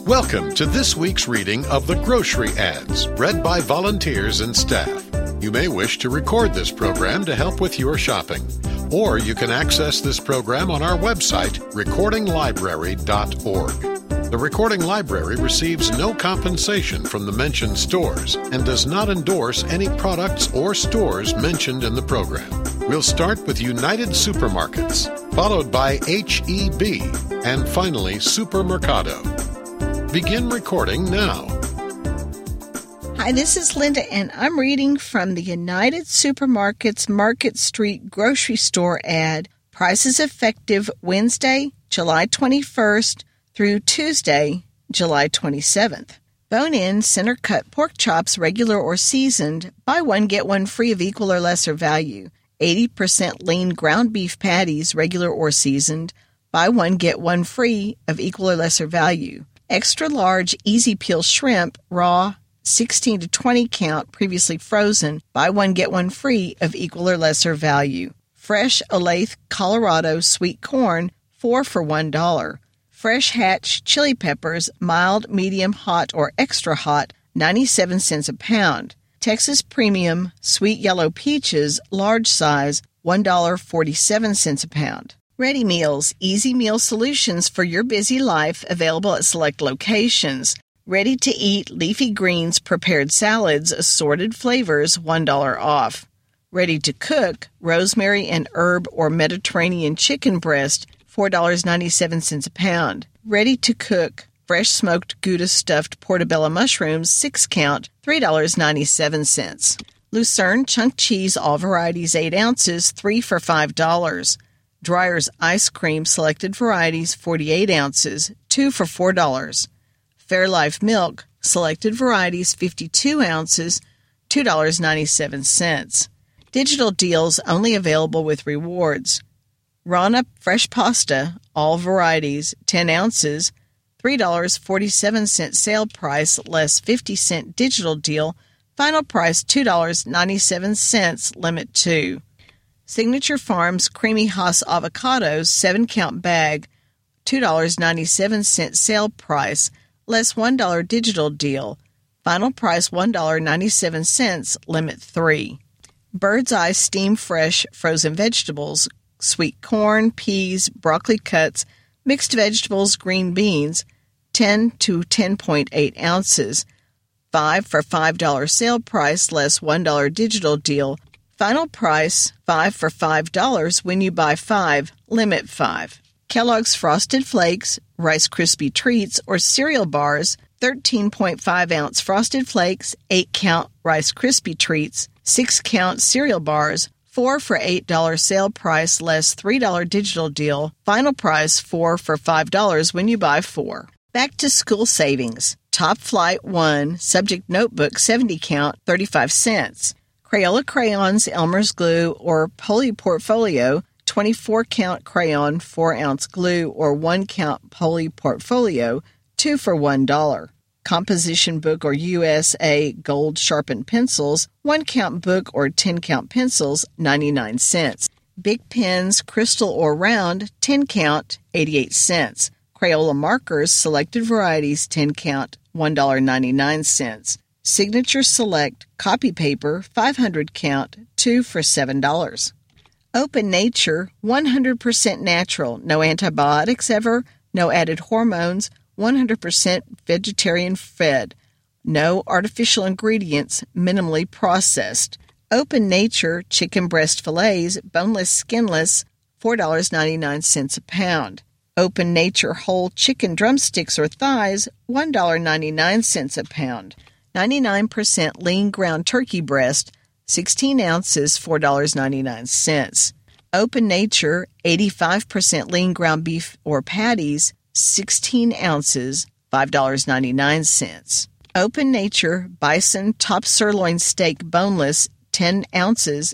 Welcome to this week's reading of the Grocery Ads, read by volunteers and staff. You may wish to record this program to help with your shopping, or you can access this program on our website, recordinglibrary.org. The Recording Library receives no compensation from the mentioned stores and does not endorse any products or stores mentioned in the program. We'll start with United Supermarkets, followed by H-E-B, and finally Supermercado. Begin recording now. Hi, this is Linda, and I'm reading from the United Supermarkets Market Street grocery store ad. Prices effective Wednesday, July 21st through Tuesday, July 27th. Bone-in, center-cut pork chops, regular or seasoned, buy one, get one free of equal or lesser value. 80% lean ground beef patties, regular or seasoned, buy one, get one free of equal or lesser value. Extra large, easy peel shrimp, raw, 16 to 20 count, previously frozen, buy one, get one free of equal or lesser value. Fresh Olathe, Colorado sweet corn, 4 for $1. Fresh Hatch chili peppers, mild, medium, hot, or extra hot, 97 cents a pound. Texas Premium sweet yellow peaches, large size, $1.47 a pound. Ready Meals, easy meal solutions for your busy life, available at select locations. Ready-to-eat leafy greens, prepared salads, assorted flavors, $1 off. Ready-to-cook, rosemary and herb or Mediterranean chicken breast, $4.97 a pound. Ready-to-cook, fresh smoked Gouda stuffed portobello mushrooms, 6 count, $3.97. Lucerne chunk cheese, all varieties, 8 ounces, 3 for $5. Dreyer's ice cream, selected varieties, 48 ounces, 2 for $4. Fairlife milk, selected varieties, 52 ounces, $2.97. Digital deals only available with rewards. Rana fresh pasta, all varieties, 10 ounces, $3.47 sale price, less 50-cent digital deal, final price $2.97, limit 2. Signature Farms Creamy Hass avocados, 7-count bag, $2.97 sale price, less $1 digital deal, final price $1.97, limit 3. Bird's Eye Steam Fresh frozen vegetables, sweet corn, peas, broccoli cuts, mixed vegetables, green beans, 10 to 10.8 ounces, 5 for $5 sale price, less $1 digital deal, final price $5 for $5 when you buy 5, limit 5. Kellogg's Frosted Flakes, Rice Krispie Treats, or cereal bars, 13.5-ounce Frosted Flakes, 8-count Rice Krispie Treats, 6-count cereal bars, 4 for $8 sale price, less $3 digital deal, final price $4 for $5 when you buy 4. Back to school savings. Top Flight 1, subject notebook, 70-count, 35 cents. Crayola crayons, Elmer's glue, or Poly Portfolio, 24-count crayon, 4-ounce glue, or 1-count Poly Portfolio, 2 for $1. Composition book or USA gold sharpened pencils, 1-count book or 10-count pencils, 99 cents. Big pens, crystal or round, 10-count, 88 cents. Crayola markers, selected varieties, 10-count, $1.99. Signature Select copy paper, 500 count, 2 for $7. Open Nature, 100% natural, no antibiotics ever, no added hormones, 100% vegetarian fed, no artificial ingredients, minimally processed. Open Nature chicken breast fillets, boneless, skinless, $4.99 a pound. Open Nature whole chicken drumsticks or thighs, $1.99 a pound. 99% lean ground turkey breast, 16 ounces, $4.99. Open Nature 85% lean ground beef or patties, 16 ounces, $5.99. Open Nature bison top sirloin steak boneless, 10 ounces,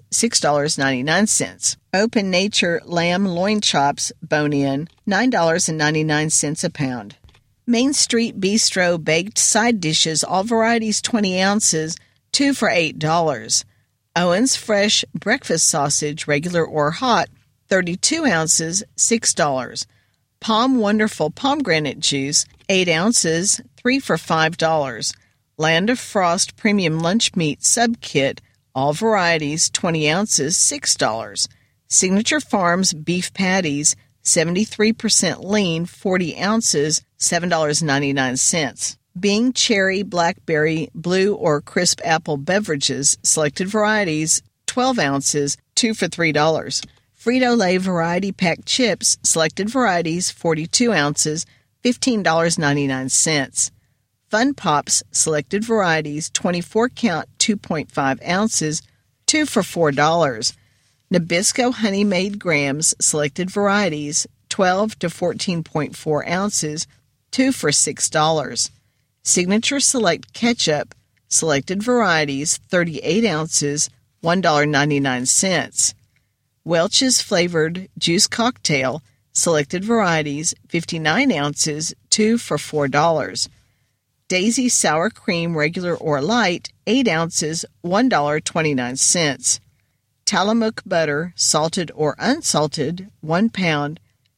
$6.99. Open Nature lamb loin chops bone-in, $9.99 a pound. Main Street Bistro baked side dishes, all varieties, 20 ounces, 2 for $8. Owens Fresh breakfast sausage, regular or hot, 32 ounces, $6. Palm Wonderful Pomegranate Juice, 8 ounces, 3 for $5. Land of Frost Premium Lunch Meat Sub-Kit, all varieties, 20 ounces, $6. Signature Farms Beef Patties, 73% lean, 40 ounces, $7.99. Bing Cherry, Blackberry, Blue, or Crisp Apple Beverages, selected varieties, 12 ounces, 2 for $3. Frito-Lay Variety Pack Chips, selected varieties, 42 ounces, $15.99. Fun Pops, selected varieties, 24-count, 2.5 ounces, 2 for $4. Nabisco Honey Made Grams, selected varieties, 12 to 14.4 ounces, 2 for $6. Signature Select Ketchup, selected varieties, 38 ounces, $1.99. Welch's Flavored Juice Cocktail, selected varieties, 59 ounces, 2 for $4. Daisy Sour Cream Regular or Light, 8 ounces, $1.29. Tillamook Butter, salted or unsalted, 1 pound,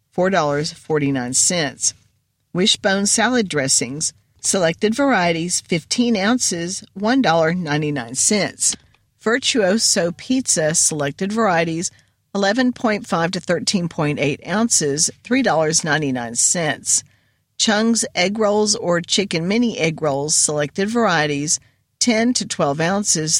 $4.49. Wishbone Salad Dressings, selected varieties, 15 ounces, $1.99. Virtuoso Pizza, selected varieties, 11.5 to 13.8 ounces, $3.99. Chung's Egg Rolls or Chicken Mini Egg Rolls, selected varieties, 10 to 12 ounces,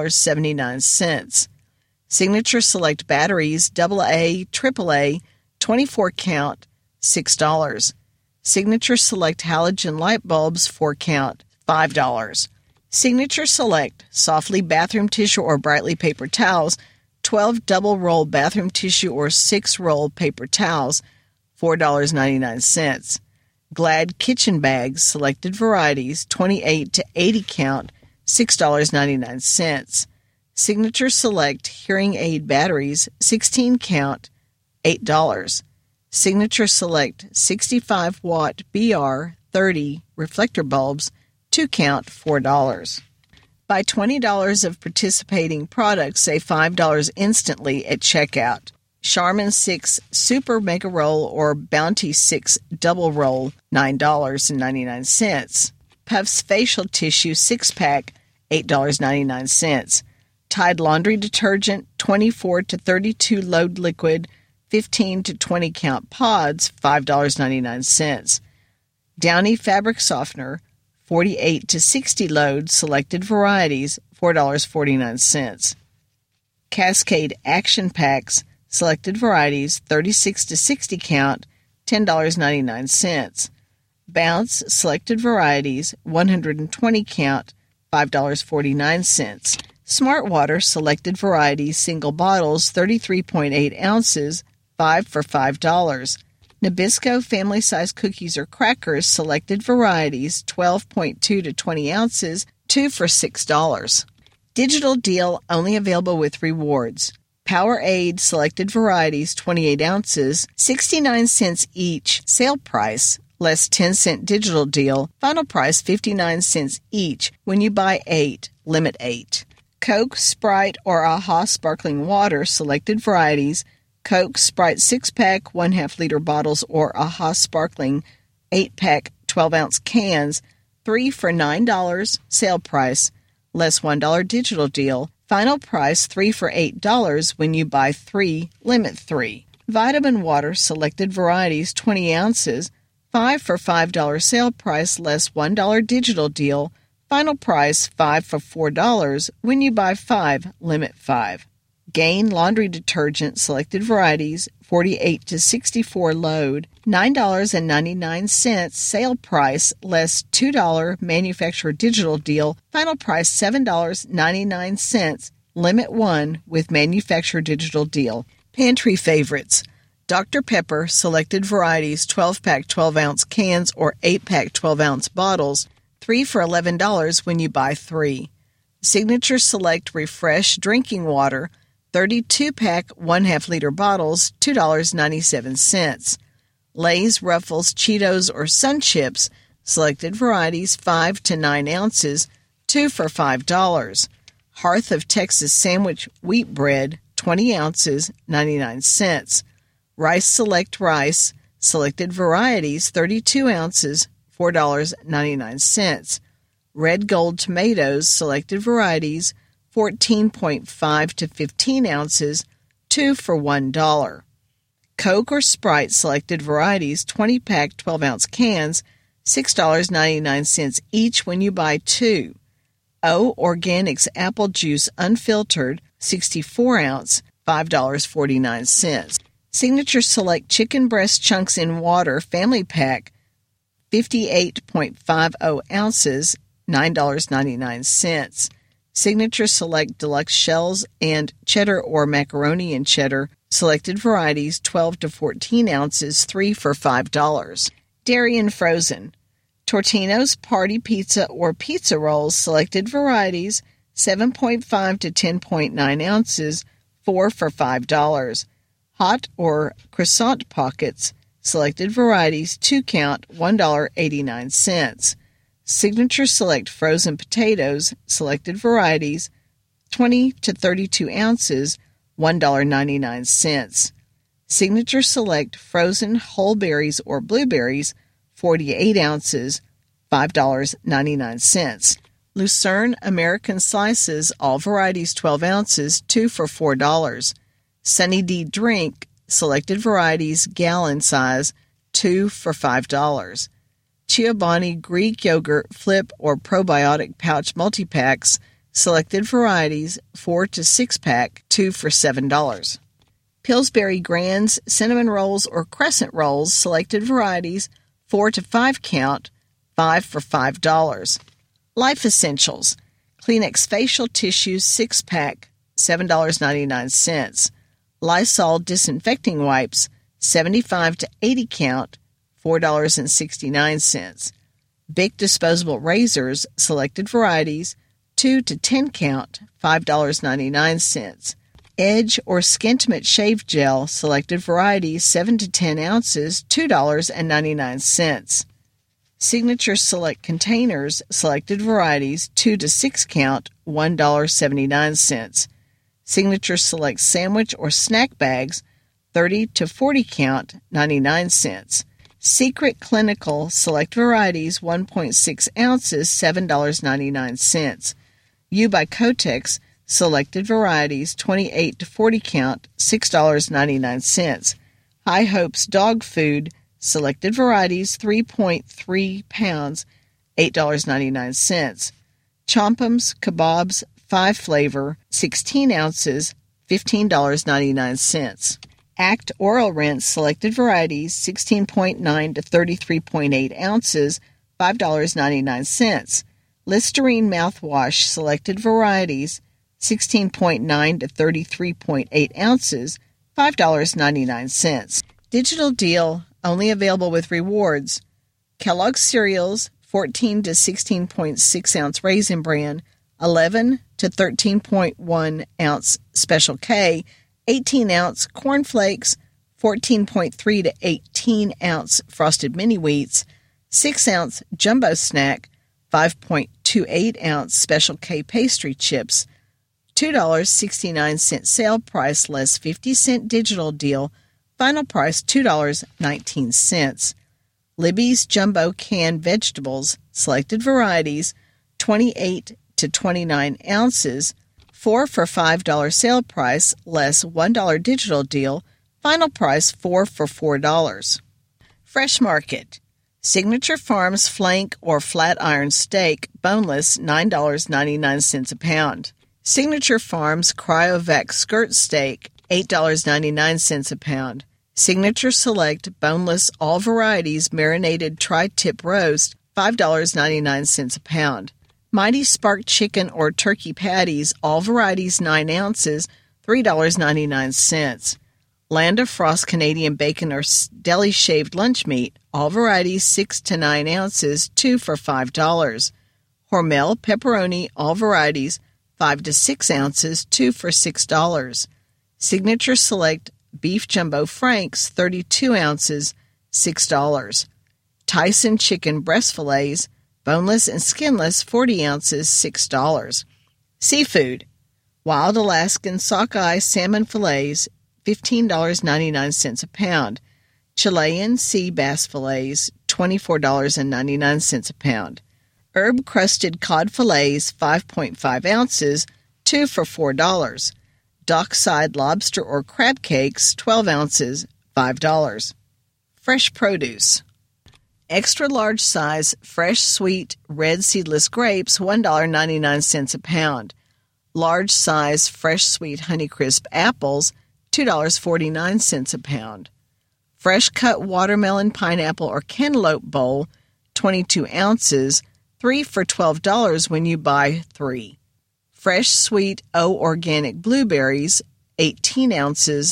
$3.79. Signature Select Batteries, AA, AAA, 24 count, $6. Signature Select Halogen Light Bulbs, 4 count, $5. Signature Select Softly Bathroom Tissue or Brightly Paper Towels, 12 double roll bathroom tissue or 6 roll paper towels, $4.99. Glad Kitchen Bags, selected varieties, 28 to 80 count, $6.99. Signature Select Hearing Aid Batteries, 16 count, $8. Signature Select 65 watt BR 30 reflector bulbs, 2 count, $4. Buy $20 of participating products, save $5 instantly at checkout. Charmin 6 Super Mega Roll or Bounty 6 Double Roll, $9.99. Puffs Facial Tissue 6-pack, $8.99. Tide Laundry Detergent 24 to 32 load liquid, 15 to 20 count pods, $5.99. Downy Fabric Softener 48 to 60 load, selected varieties, $4.49. Cascade Action Packs, selected varieties, 36 to 60 count, $10.99. Bounce, selected varieties, 120 count, $5.49. Smart Water, selected varieties, single bottles, 33.8 ounces, 5 for $5. Nabisco family size cookies or crackers, selected varieties, 12.2 to 20 ounces, 2 for $6. Digital deal only available with rewards. Powerade, selected varieties, 28 ounces, 69 cents each, sale price, less 10-cent digital deal, final price 59 cents each when you buy 8, limit 8. Coke, Sprite, or AHA sparkling water, selected varieties, Coke, Sprite 6-pack, 1/2 liter bottles, or AHA sparkling 8-pack, 12-ounce cans, 3 for $9, sale price, less $1 digital deal, final price 3 for $8 when you buy 3, limit 3. Vitamin water, selected varieties, 20 ounces, 5 for $5 sale price, less $1 digital deal, final price 5 for $4 when you buy 5, limit 5. Gain laundry detergent, selected varieties, 48 to 64 load, $9.99 sale price, less $2 manufacturer digital deal, final price $7.99, limit 1 with manufacturer digital deal. Pantry favorites. Dr. Pepper, selected varieties, 12-pack 12-ounce cans or 8-pack 12-ounce bottles, 3 for $11 when you buy 3. Signature Select Refresh drinking water, 32-pack 1/2 liter bottles, $2.97. Lay's, Ruffles, Cheetos, or Sun Chips, selected varieties, 5 to 9 ounces, 2 for $5. Hearth of Texas Sandwich Wheat Bread, 20 ounces, 99 cents. Rice Select Rice, selected varieties, 32 ounces, $4.99. Red Gold tomatoes, selected varieties, 14.5 to 15 ounces, 2 for $1. Coke or Sprite selected varieties, 20-pack 12-ounce cans, $6.99 each when you buy 2. O Organics apple juice unfiltered, 64-ounce, $5.49. Signature Select chicken breast chunks in water family pack, 58.50 ounces, $9.99. Signature Select deluxe shells and cheddar or macaroni and cheddar, selected varieties, 12 to 14 ounces, 3 for $5. Dairy and frozen. Tortino's Party Pizza or Pizza Rolls, selected varieties, 7.5 to 10.9 ounces, 4 for $5. Hot or Croissant Pockets, selected varieties, 2 count, $1.89. Signature Select frozen potatoes, selected varieties, 20 to 32 ounces, $1.99. Signature Select frozen whole berries or blueberries, 48 ounces, $5.99. Lucerne American Slices, all varieties, 12 ounces, 2 for $4. Sunny D Drink, selected varieties, gallon size, 2 for $5. Chobani Greek Yogurt Flip or Probiotic Pouch Multi-Packs, selected varieties, 4 to 6-pack, 2 for $7. Pillsbury Grands Cinnamon Rolls or Crescent Rolls, selected varieties, 4 to 5 count, 5 for $5. Life Essentials Kleenex Facial Tissues 6-pack, $7.99. Lysol Disinfecting Wipes, 75 to 80 count, $4.69. Bic Disposable Razors, selected varieties, 2 to 10 count, $5.99. Edge or Skintimate Shave Gel, selected varieties, 7 to 10 ounces, $2.99. Signature Select Containers, selected varieties, 2 to 6 count, $1.79. Signature Select Sandwich or Snack Bags, 30 to 40 count, 99 cents. Secret Clinical Select Varieties, 1.6 ounces, $7.99. U by Kotex Selected Varieties, 28 to 40 count, $6.99. High Hopes Dog Food Selected Varieties, 3.3 pounds, $8.99. Chompums Kebabs 5 flavor, 16 ounces, $15.99. Act Oral Rinse Selected Varieties, 16.9 to 33.8 ounces, $5.99. Listerine Mouthwash Selected Varieties, 16.9 to 33.8 ounces, $5.99. Digital deal, only available with rewards. Kellogg's Cereals, 14 to 16.6 ounce Raisin Bran, 11 to 13.1 ounce Special K, 18 ounce Corn Flakes, 14.3 to 18 ounce Frosted Mini Wheats, 6 ounce Jumbo Snack, 5.28 ounce Special K Pastry Chips, $2.69 sale price less 50-cent digital deal, final price $2.19. Libby's Jumbo Canned Vegetables, selected varieties, 28 to 29 ounces, 4 for $5 sale price, less $1 digital deal, final price $4 for $4. Fresh Market. Signature Farms Flank or Flat Iron Steak, boneless, $9.99 a pound. Signature Farms Cryovac Skirt Steak, $8.99 a pound. Signature Select Boneless All Varieties Marinated Tri-Tip Roast, $5.99 a pound. Mighty Spark Chicken or Turkey Patties, all varieties 9 ounces, $3.99. Land of Frost Canadian Bacon or Deli Shaved Lunch Meat, all varieties 6 to 9 ounces, 2 for $5. Hormel Pepperoni, all varieties 5 to 6 ounces, 2 for $6. Signature Select Beef Jumbo Franks, 32 ounces, $6. Tyson Chicken Breast Fillets, boneless and skinless, 40 ounces, $6. Seafood. Wild Alaskan Sockeye Salmon Fillets, $15.99 a pound. Chilean sea bass fillets, $24.99 a pound. Herb-crusted cod fillets, 5.5 ounces, 2 for $4. Dockside lobster or crab cakes, 12 ounces, $5. Fresh produce. Extra large size fresh sweet red seedless grapes, $1.99 a pound. Large size fresh sweet Honeycrisp apples, $2.49 a pound. Fresh cut watermelon, pineapple, or cantaloupe bowl, 22 ounces, 3 for $12 when you buy 3. Fresh sweet O organic blueberries, 18 ounces,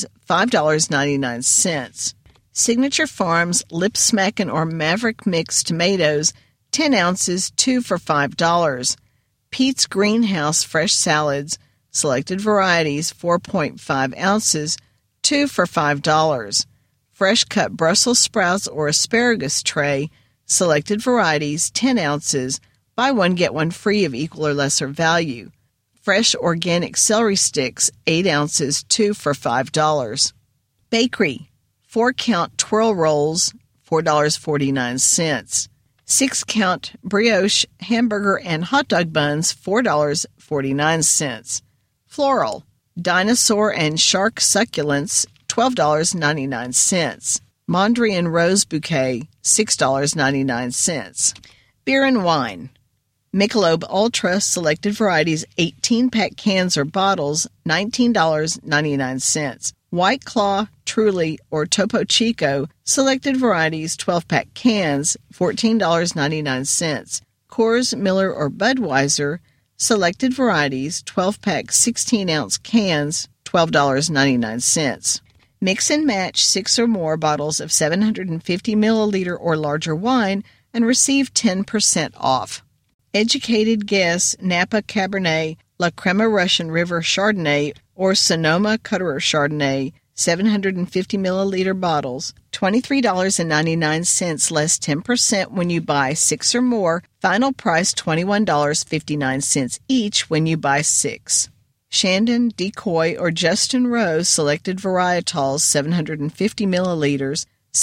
$5.99. Signature Farms Lip Smackin' or Maverick Mix tomatoes, 10 ounces, 2 for $5. Pete's Greenhouse fresh salads, selected varieties, 4.5 ounces, 2 for $5. Fresh cut Brussels sprouts or asparagus tray, selected varieties, 10 ounces, buy one get one free of equal or lesser value. Fresh organic celery sticks, 8 ounces, 2 for $5. Bakery, 4-count twirl rolls, $4.49. 6-count brioche hamburger and hot dog buns, $4.49. Floral, dinosaur and shark succulents, $12.99. Mondrian rose bouquet, $6.99. Beer and wine. Michelob Ultra selected varieties 18-pack cans or bottles, $19.99. White Claw, Truly, or Topo Chico selected varieties 12-pack cans, $14.99. Coors, Miller, or Budweiser selected varieties 12-pack 16-ounce cans, $12.99. Mix and match 6 or more bottles of 750 milliliter or larger wine and receive 10% off. Educated guess Napa Cabernet, La Crema Russian River Chardonnay, or Sonoma Cutterer Chardonnay, 750 milliliter bottles, $23.99 less 10% when you buy 6 or more. Final price $21.59 each when you buy 6. Shandon, Decoy, or Justin Rose selected varietals, 750 milliliters,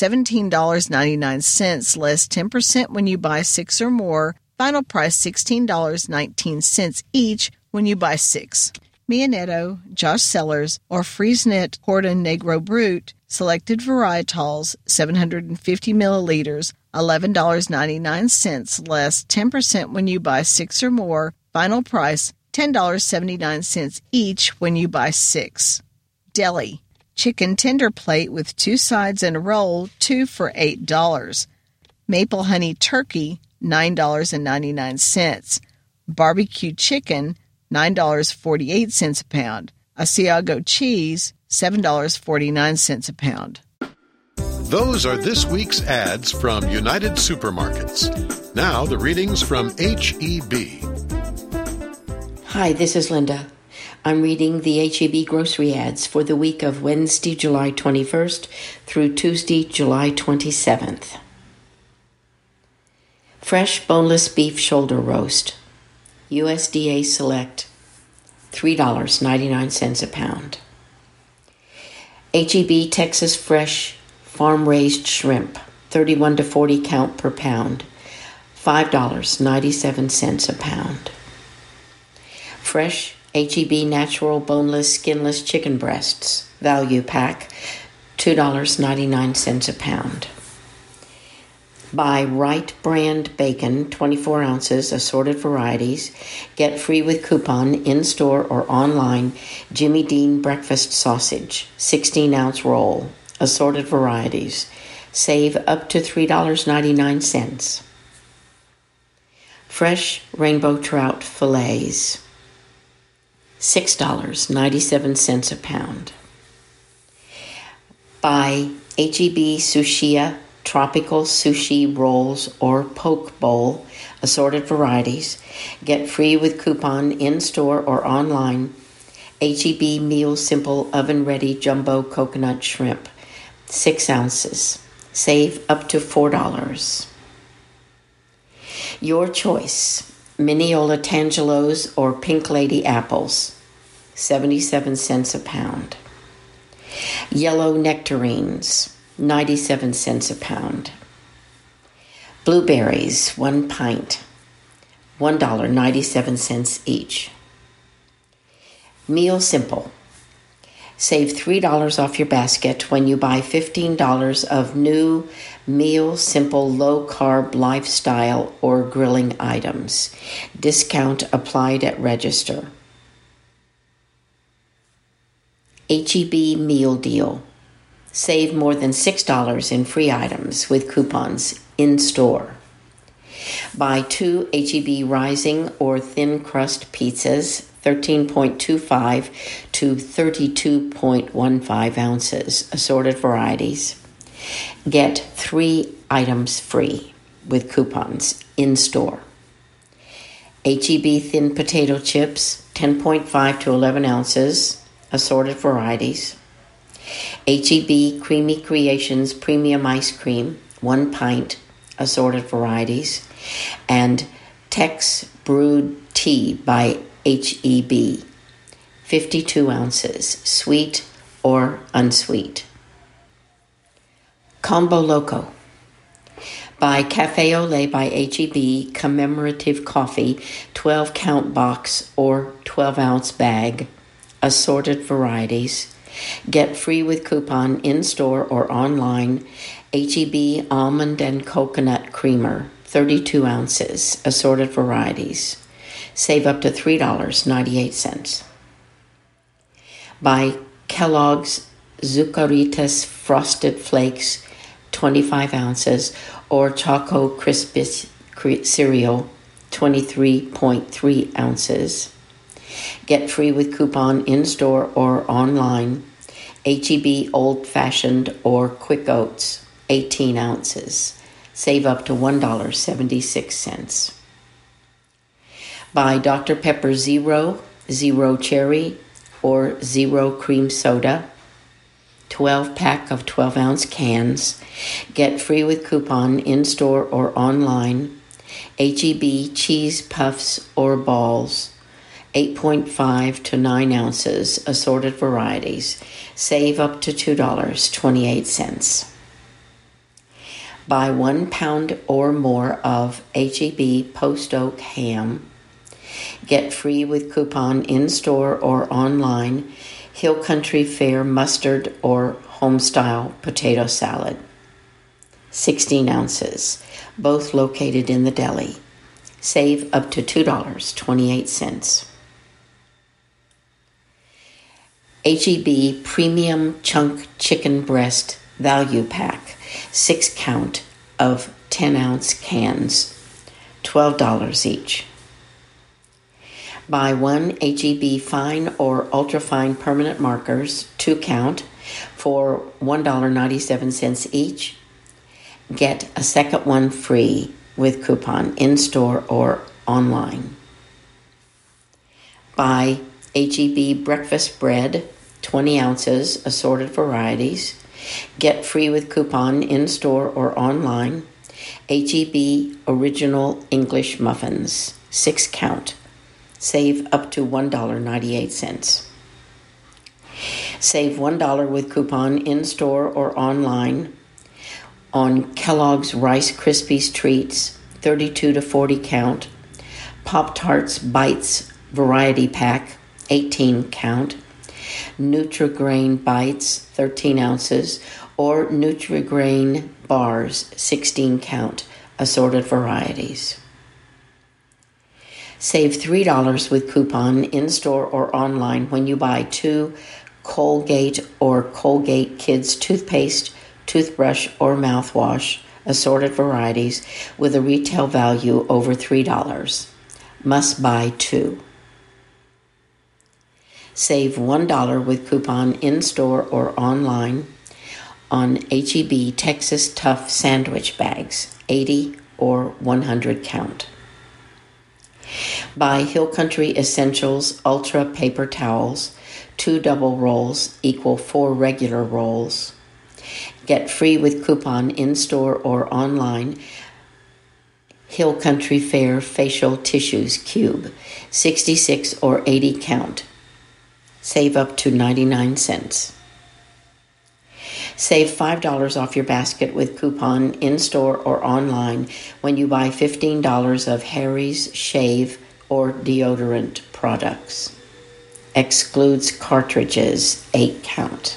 $17.99 less 10% when you buy 6 or more. Final price $16.19 each when you buy 6. Mianetto, Josh Cellars, or Friesnet Corda Negro Brut selected varietals, 750 milliliters, $11.99 less 10% when you buy 6 or more. Final price $10.79 each when you buy 6. Deli, chicken tender plate with 2 sides and a roll, 2 for $8. Maple honey turkey, $9.99. Barbecue chicken, $9.48 a pound. Asiago cheese, $7.49 a pound. Those are this week's ads from United Supermarkets. Now the readings from H-E-B. Hi, this is Linda. I'm reading the H-E-B grocery ads for the week of Wednesday, July 21st through Tuesday, July 27th. Fresh boneless beef shoulder roast, USDA Select, $3.99 a pound. H-E-B Texas Fresh farm-raised shrimp, 31 to 40 count per pound, $5.97 a pound. Fresh H-E-B natural boneless skinless chicken breasts, value pack, $2.99 a pound. Buy Wright brand bacon, 24 ounces, assorted varieties. Get free with coupon in-store or online. Jimmy Dean breakfast sausage, 16-ounce roll, assorted varieties. Save up to $3.99. Fresh rainbow trout fillets, $6.97 a pound. Buy H-E-B Sushia tropical sushi rolls or poke bowl, assorted varieties. Get free with coupon in-store or online. H-E-B Meal Simple Oven Ready Jumbo Coconut Shrimp, 6 ounces. Save up to $4. Your choice, Mineola Tangelos or Pink Lady apples, 77 cents a pound. Yellow nectarines, 97 cents a pound. Blueberries, 1 pint, $1.97 each. Meal Simple. Save $3 off your basket when you buy $15 of new Meal Simple low-carb lifestyle or grilling items. Discount applied at register. H-E-B Meal Deal. Save more than $6 in free items with coupons in-store. Buy 2 H-E-B Rising or Thin Crust pizzas, 13.25 to 32.15 ounces, assorted varieties. Get 3 items free with coupons in-store. H-E-B Thin Potato Chips, 10.5 to 11 ounces, assorted varieties. H-E-B Creamy Creations Premium Ice Cream, 1 pint, assorted varieties. And Tex Brewed Tea by H-E-B, 52 ounces, sweet or unsweet. Combo Loco. Buy Cafe Olé by H-E-B commemorative coffee, 12-count box or 12-ounce bag, assorted varieties. Get free with coupon in-store or online. H-E-B Almond and Coconut Creamer, 32 ounces, assorted varieties. Save up to $3.98. Buy Kellogg's Zucaritas Frosted Flakes, 25 ounces, or Choco Crispis cereal, 23.3 ounces. Get free with coupon in-store or online. H-E-B Old Fashioned or Quick Oats, 18 ounces. Save up to $1.76. Buy Dr. Pepper Zero, Zero Cherry, or Zero Cream Soda, 12-pack of 12-ounce cans. Get free with coupon in-store or online. H-E-B Cheese Puffs or Balls, 8.5 to 9 ounces, assorted varieties. Save up to $2.28. Buy 1 pound or more of H-E-B Post Oak ham. Get free with coupon in-store or online. Hill Country Fare mustard or homestyle potato salad, 16 ounces, both located in the deli. Save up to $2.28. H-E-B Premium Chunk Chicken Breast Value Pack, 6-count of 10-ounce cans, $12 each. Buy 1 H-E-B Fine or Ultrafine Permanent Markers, 2-count, for $1.97 each. Get a second one free with coupon in-store or online. Buy H-E-B Breakfast Bread, 20 ounces, assorted varieties. Get free with coupon in-store or online. H-E-B Original English Muffins, 6-count. Save up to $1.98. Save $1 with coupon in-store or online on Kellogg's Rice Krispies Treats, 32 to 40 count, Pop-Tarts Bites Variety Pack, 18 count, Nutri-Grain Bites, 13 ounces, or Nutri-Grain Bars, 16 count, assorted varieties. Save $3 with coupon in-store or online when you buy 2 Colgate or Colgate Kids toothpaste, toothbrush, or mouthwash, assorted varieties, with a retail value over $3. Must buy 2. Save $1 with coupon in-store or online on H-E-B Texas Tough Sandwich Bags, 80 or 100 count. Buy Hill Country Essentials Ultra Paper Towels, 2 double rolls equal 4 regular rolls. Get free with coupon in-store or online. Hill Country Fair Facial Tissues Cube, 66 or 80 count. Save up to 99 cents. Save $5 off your basket with coupon in-store or online when you buy $15 of Harry's shave or deodorant products. Excludes cartridges, 8 count.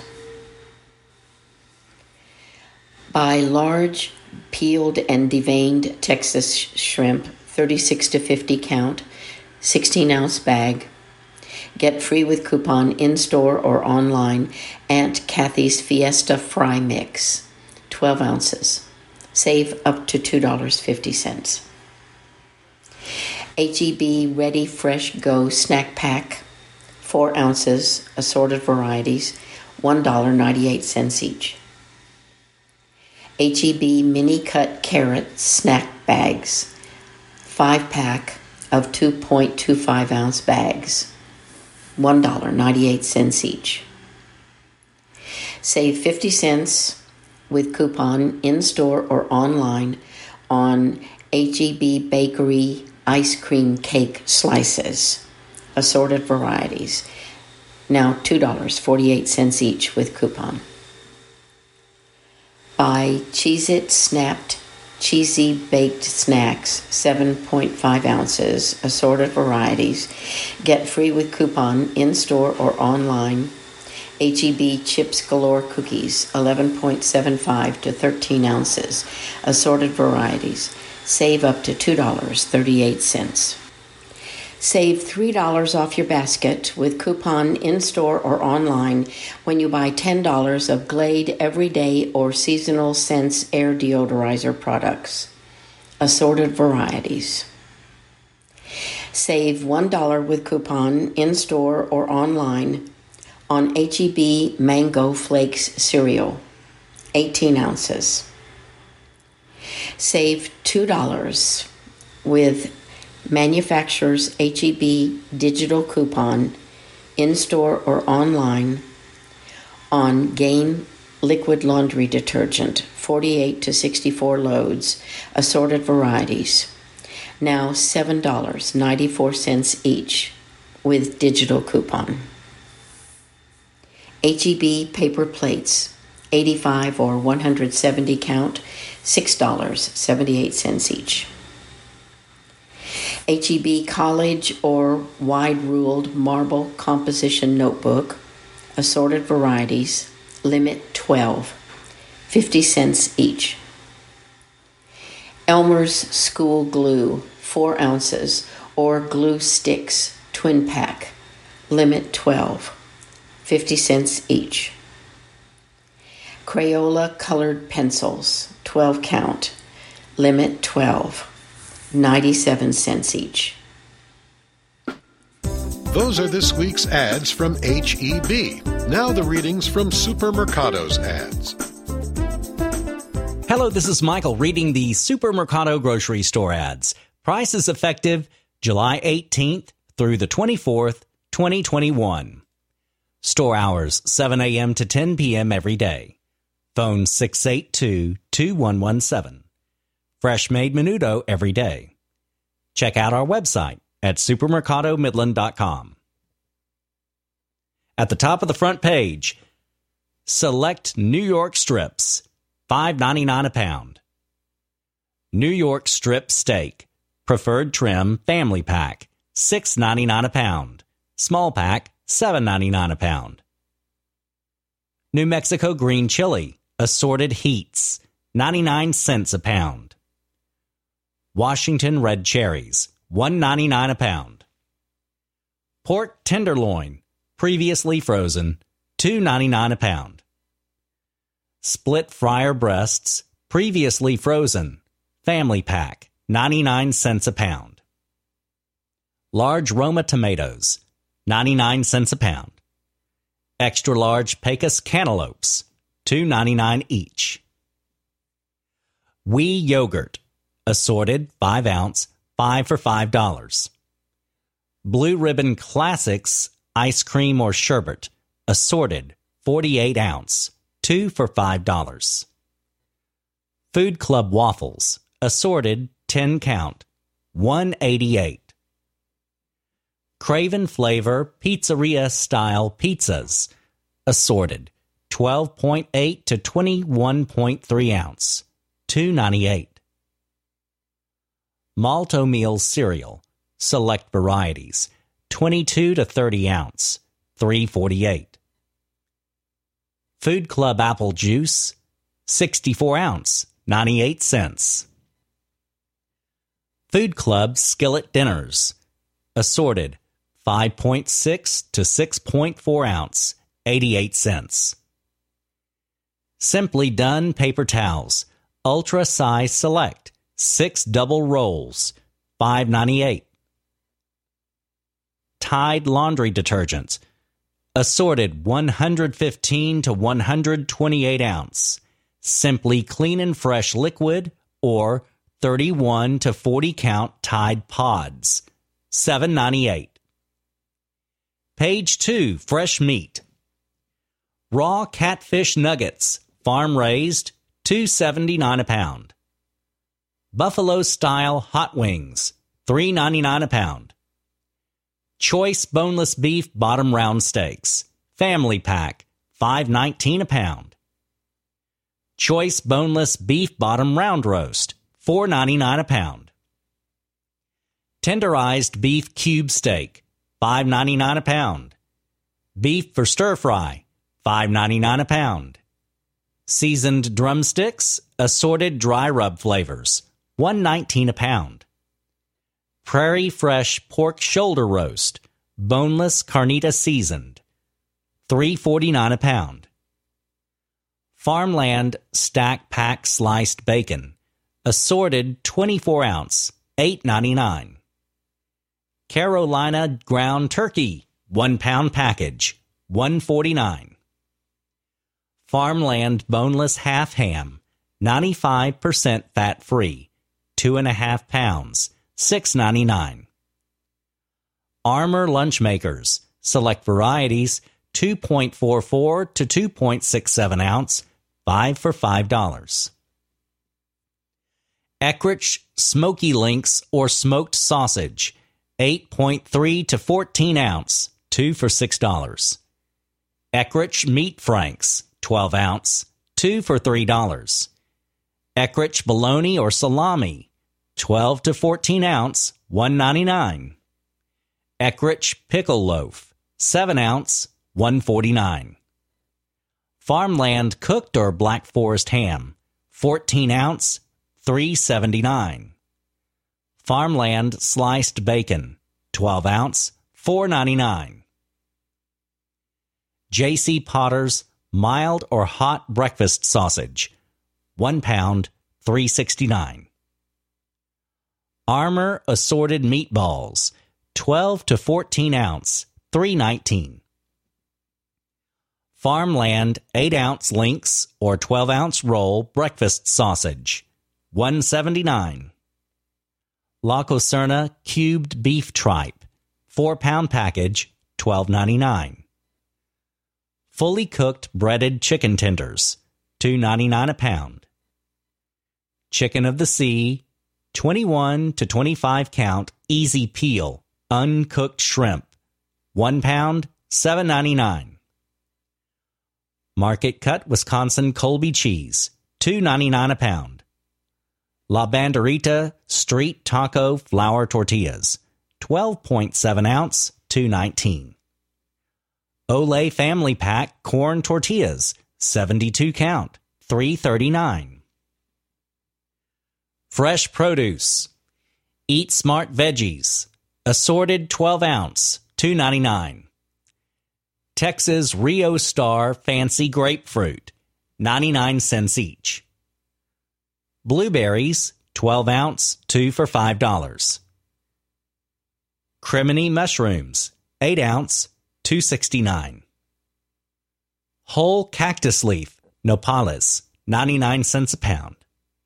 Buy large peeled and deveined Texas shrimp, 36 to 50 count, 16-ounce bag. Get free with coupon in-store or online. Aunt Kathy's Fiesta Fry Mix, 12 ounces. Save up to $2.50. H-E-B Ready Fresh Go Snack Pack, 4 ounces, assorted varieties, $1.98 each. H-E-B Mini Cut Carrot Snack Bags, 5-pack of 2.25 ounce bags, $1.98 each. Save 50 cents with coupon in-store or online on H-E-B Bakery ice cream cake slices, assorted varieties, now $2.48 each with coupon. Buy Cheez-It Snapped Cheesy Baked Snacks, 7.5 ounces, assorted varieties. Get free with coupon in-store or online. H-E-B Chips Galore Cookies, 11.75 to 13 ounces, assorted varieties. Save up to $2.38. Save $3 off your basket with coupon in-store or online when you buy $10 of Glade Everyday or Seasonal Scents Air Deodorizer products, assorted varieties. Save $1 with coupon in-store or online on H-E-B Mango Flakes cereal, 18 ounces. Save $2 with manufacturer's H-E-B digital coupon in-store or online on Gain liquid laundry detergent, 48 to 64 loads, assorted varieties. Now $7.94 each with digital coupon. H-E-B paper plates, 85 or 170 count, $6.78 each. H-E-B College or Wide-Ruled Marble Composition Notebook, assorted varieties, limit 12, 50 cents each. Elmer's School Glue, 4 ounces, or Glue Sticks, twin pack, limit 12, 50 cents each. Crayola Colored Pencils, 12 count, limit 12, 97 cents each. Those are this week's ads from H-E-B. Now the readings from Supermercado's ads. Hello, this is Michael reading the Supermercado grocery store ads. Prices effective July 18th through the 24th, 2021. Store hours 7 a.m. to 10 p.m. every day. Phone 682-2117. Fresh made menudo every day. Check out our website at supermercadomidland.com. At the top of the front page, select New York strips, $5.99 a pound. New York strip steak, preferred trim family pack, $6.99 a pound. Small pack, $7.99 a pound. New Mexico green chili, assorted heats, 99 cents a pound. Washington red cherries, $1.99 a pound. Pork tenderloin, previously frozen, $2.99 a pound. Split fryer breasts, previously frozen, family pack, 99 cents a pound. Large Roma tomatoes, 99 cents a pound. Extra large Pecos cantaloupes, $2.99 each. Wee yogurt, assorted 5 ounce, 5 for $5. Blue Ribbon Classics ice cream or sherbet, assorted 48 ounce, 2 for $5. Food Club waffles, assorted 10 count, $1.88. Craven Flavor Pizzeria Style Pizzas, assorted 12.8 to 21.3 ounce, $2.98. Malto Meal cereal, select varieties, 22 to 30 ounce, $3.48. Food Club apple juice, 64 ounce, 98 cents. Food Club skillet dinners, assorted, 5.6 to 6.4 ounce, 88 cents. Simply Done paper towels, ultra size select, 6 double rolls, $5.98. Tide laundry detergent, assorted 115 to 128 ounce, Simply Clean and Fresh liquid or 31 to 40 count Tide pods, $7.98. Page 2, fresh meat. Raw catfish nuggets, farm raised, $2.79 a pound. Buffalo style hot wings, $3.99 a pound. Choice boneless beef bottom round steaks, family pack, $5.19 a pound. Choice boneless beef bottom round roast, $4.99 a pound. Tenderized beef cube steak, $5.99 a pound. Beef for stir fry, $5.99 a pound. Seasoned drumsticks, assorted dry rub flavors, $1.19 a pound. Prairie Fresh pork shoulder roast, boneless carnita seasoned, $3.49 a pound. Farmland stack pack sliced bacon, assorted 24 ounce, $8.99. Carolina ground turkey, 1 pound package, $1.49. Farmland boneless half ham, 95% fat free, 2.5 pounds, $6.99. Armor lunch makers, select varieties, 2.44 to 2.67 ounce, 5 for $5. Eckrich Smoky Links or smoked sausage, 8.3 to 14 ounce, 2 for $6. Eckrich Meat Franks, 12 ounce, 2 for $3. Eckrich bologna or salami, 12 to 14 ounce, $1.99. Eckrich pickle loaf, 7 ounce, $1.49. Farmland cooked or Black Forest ham, 14 ounce, $3.79. Farmland sliced bacon, 12 ounce, $4.99. J.C. Potter's mild or hot breakfast sausage, 1 pound, $3.69. Armor assorted meatballs, 12 to 14 ounce, $3.19. Farmland 8 ounce links or 12 ounce roll breakfast sausage, $1.79. La Cocerna cubed beef tripe, 4 pound package, $12.99. Fully cooked breaded chicken tenders, $2.99 a pound. Chicken of the Sea, 21 to 25 count easy peel, uncooked shrimp, 1 pound, $7.99. Market cut Wisconsin Colby cheese, $2.99 a pound. La Banderita street taco flour tortillas, 12.7 ounce, $2.19. Olay family pack corn tortillas, 72 count, $3.39. Fresh produce. Eat Smart veggies, assorted 12 ounce, $2.99. Texas Rio Star fancy grapefruit, 99 cents each. Blueberries, 12 ounce, 2 for $5. Crimini mushrooms, 8 ounce, $2.69. Whole cactus leaf, nopales, 99 cents a pound.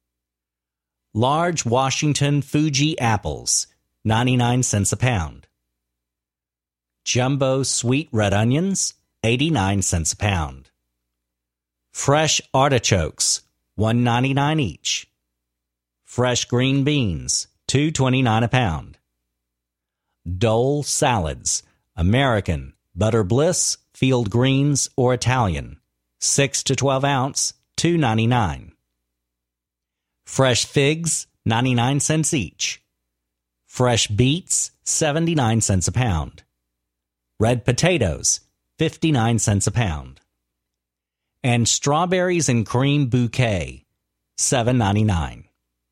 Large Washington Fuji apples, 99 cents a pound. Jumbo sweet red onions, 89 cents a pound. Fresh artichokes, $1.99 each. Fresh green beans, $2.29 a pound. Dole salads, American, Butter Bliss, Field Greens, or Italian, 6 to 12 ounce, $2.99. Fresh figs, 99 cents each. Fresh beets, 79 cents a pound. Red potatoes, 59 cents a pound. And strawberries and cream bouquet, $7.99.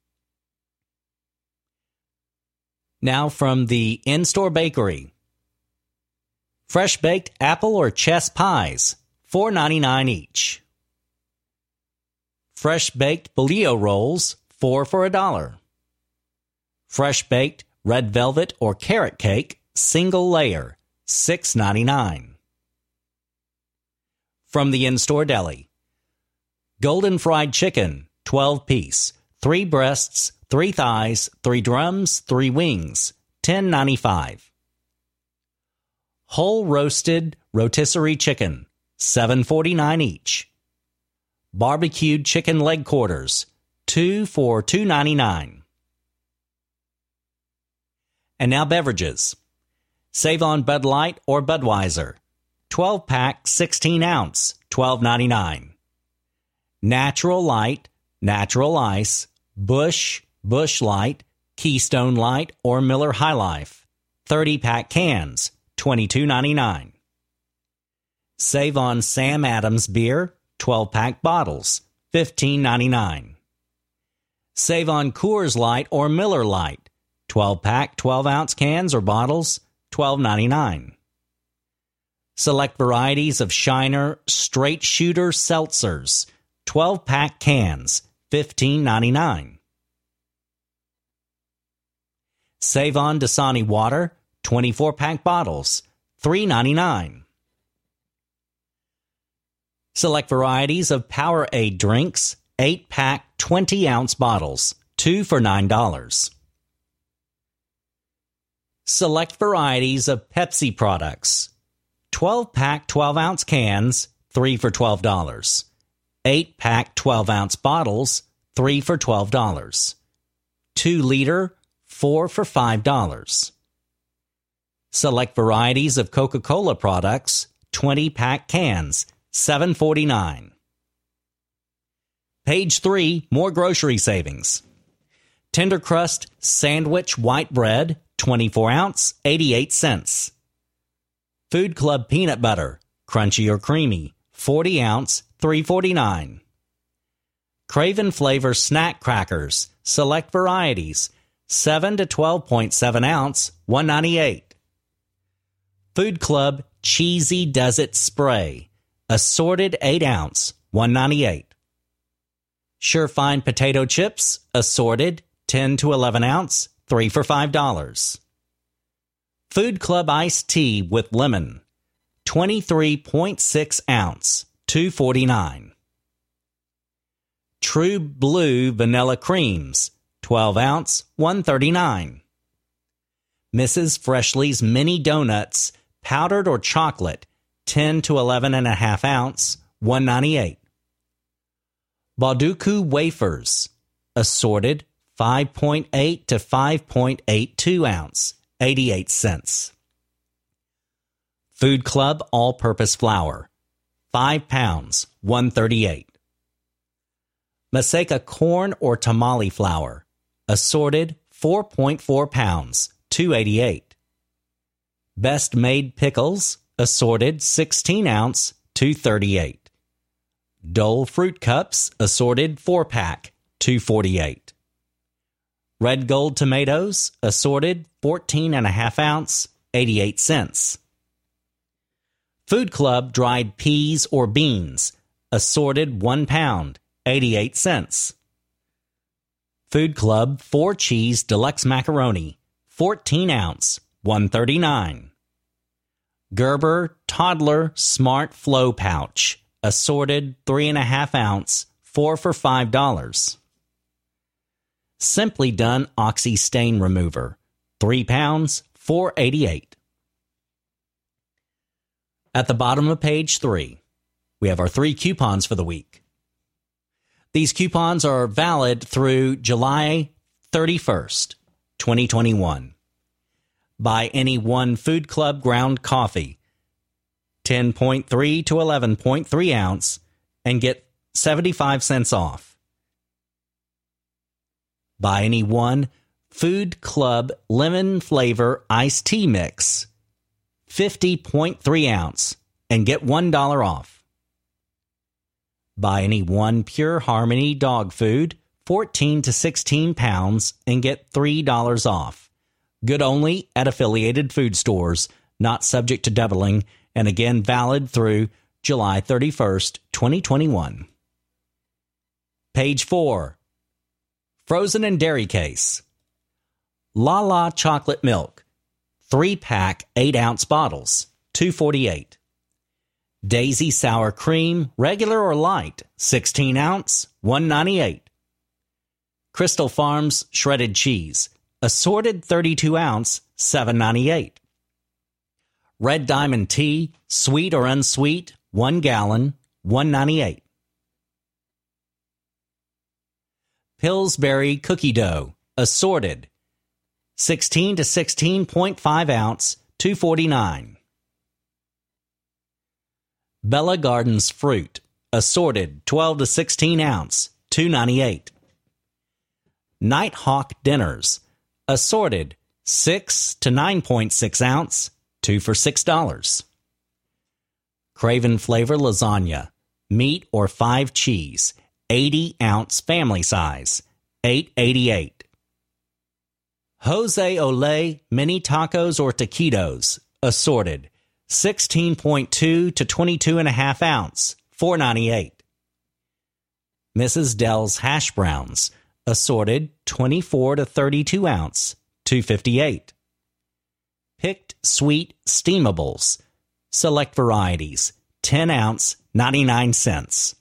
Now from the in-store bakery. Fresh baked apple or chess pies, $4.99 each. Fresh baked bolillo rolls, 4 for $1. Fresh baked red velvet or carrot cake, single layer, $6.99. From the in-store deli. Golden fried chicken, 12-piece, 3 breasts, 3 thighs, 3 drums, 3 wings, $10.95. Whole roasted rotisserie chicken, $7.49 each. Barbecued chicken leg quarters, 2 for $2.99. And now beverages. Save on Bud Light or Budweiser, 12-pack, 16-ounce, $12.99. Natural Light, Natural Ice, Busch, Busch Light, Keystone Light, or Miller High Life, 30-pack cans, $22.99. Save on Sam Adams beer, 12-pack bottles, $15.99. Save on Coors Light or Miller Light, 12-pack, 12-ounce cans or bottles, $12.99. Select varieties of Shiner Straight Shooter seltzers, 12-pack cans, $15.99. Save on Dasani water, 24-pack bottles, $3.99. Select varieties of Powerade drinks, 8-pack, 20-ounce bottles, 2 for $9. Select varieties of Pepsi products, 12-pack, 12-ounce cans, 3 for $12. 8-pack, 12-ounce bottles, 3 for $12. 2-liter, 4 for $5. Select varieties of Coca-Cola products, 20-pack cans, $7.49. Page 3, more grocery savings. Tender Crust Sandwich White Bread, 24-ounce, 88 cents. Food Club Peanut Butter, crunchy or creamy, 40-ounce, $3.49. Craven Flavor Snack Crackers, select varieties, 7 to 12.7 ounce, $1.98. Food Club Cheesy Does It Spray, assorted 8 ounce, $1.98. Surefine Potato Chips, assorted 10 to 11 ounce, 3 for $5. Food Club Iced Tea with Lemon, 23.6 ounce, $2.49. True Blue Vanilla Creams, 12 ounce, $1.39. Mrs. Freshley's Mini Donuts, powdered or chocolate, 10 to 11.5 ounce, $1.98. Bauducco Wafers, assorted 5.8 to 5.82 ounce, 88 cents. Food Club All-Purpose Flour, 5 pounds, $1.38. Maseca Corn or Tamale Flour, assorted 4.4 pounds, $2.88. Best Made Pickles, assorted 16 ounce, $2.38. Dole Fruit Cups, assorted 4-pack, $2.48. Red Gold Tomatoes, assorted 14.5 ounce, 88 cents. Food Club Dried Peas or Beans, assorted 1 pound, 88 cents. Food Club 4 Cheese Deluxe Macaroni, 14 ounce, $1.39. Gerber Toddler Smart Flow Pouch, assorted 3.5 ounce, 4 for $5. Simply Done Oxy Stain Remover, 3 pounds, $4.88. At the bottom of page 3, we have our 3 coupons for the week. These coupons are valid through July 31st, 2021. Buy any one Food Club ground coffee, 10.3 to 11.3 ounce, and get 75 cents off. Buy any one Food Club lemon flavor iced tea mix, 50.3 ounce, and get $1 off. Buy any one Pure Harmony dog food, 14 to 16 pounds, and get $3 off. Good only at affiliated food stores, not subject to doubling, and again valid through July 31st, 2021. Page 4. Frozen and dairy case. La La chocolate milk, 3-pack 8-ounce bottles, $2.48. Daisy sour cream, regular or light, 16-ounce, $1.98. Crystal Farms shredded cheese, assorted 32-ounce, $7.98. Red Diamond tea, sweet or unsweet, 1 gallon, $1.98. Pillsbury cookie dough, assorted, 16 to 16.5 ounce, $2.49. Bella Gardens fruit, assorted, 12 to 16 ounce, $2.98. Nighthawk dinners, assorted, 6 to 9.6 ounce, 2 for $6. Craven flavor lasagna, meat or 5 cheese, 80-ounce family size, $8.88. Jose Olé mini tacos or taquitos, assorted, 16.2 to 22.5 ounce, $4.98. Mrs. Dell's hash browns, assorted, 24 to 32 ounce, $2.58. Picked sweet steamables, select varieties, 10 ounce, 99 cents.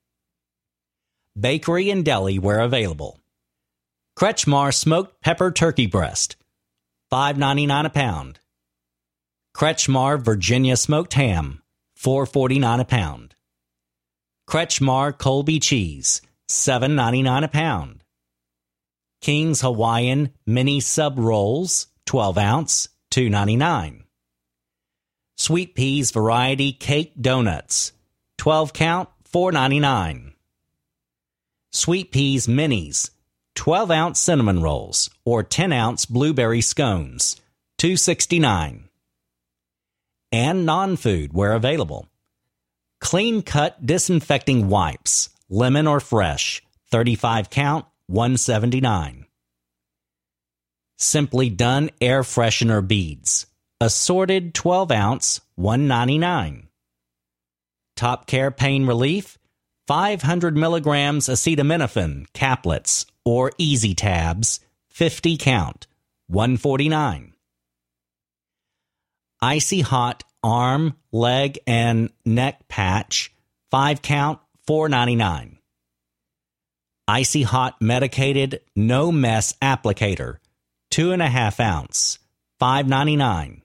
Bakery and deli where available. Kretschmar smoked pepper turkey breast, $5.99 a pound. Kretschmar Virginia smoked ham, $4.49 a pound. Kretschmar Colby cheese, $7.99 a pound. King's Hawaiian mini sub rolls, 12 ounce, $2.99. Sweet Peas variety cake donuts, 12 count, $4.99. Sweet Peas minis, 12-ounce cinnamon rolls, or 10-ounce blueberry scones, $2.69. And non-food where available. Clean Cut disinfecting wipes, lemon or fresh, 35 count, $1.79. Simply Done air freshener beads, assorted 12-ounce, $1.99. Top Care pain relief, 500 milligrams acetaminophen caplets or easy tabs, 50 count, $1.49. Icy Hot arm, leg, and neck patch, 5 count, $4.99. Icy Hot medicated no mess applicator, 2.5 ounce, $5.99.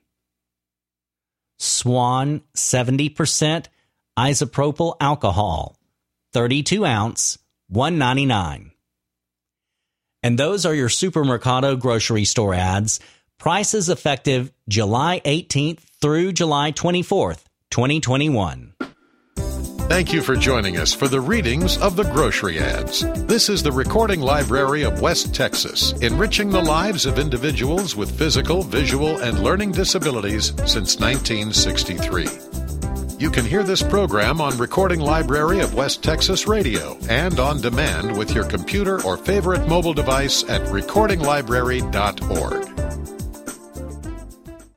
Swan 70% isopropyl alcohol, 32 ounce, $1.99. And those are your Supermercado grocery store ads. Prices effective July 18th through July 24th, 2021. Thank you for joining us for the readings of the grocery ads. This is the Recording Library of West Texas, enriching the lives of individuals with physical, visual, and learning disabilities since 1963. You can hear this program on Recording Library of West Texas Radio and on demand with your computer or favorite mobile device at recordinglibrary.org.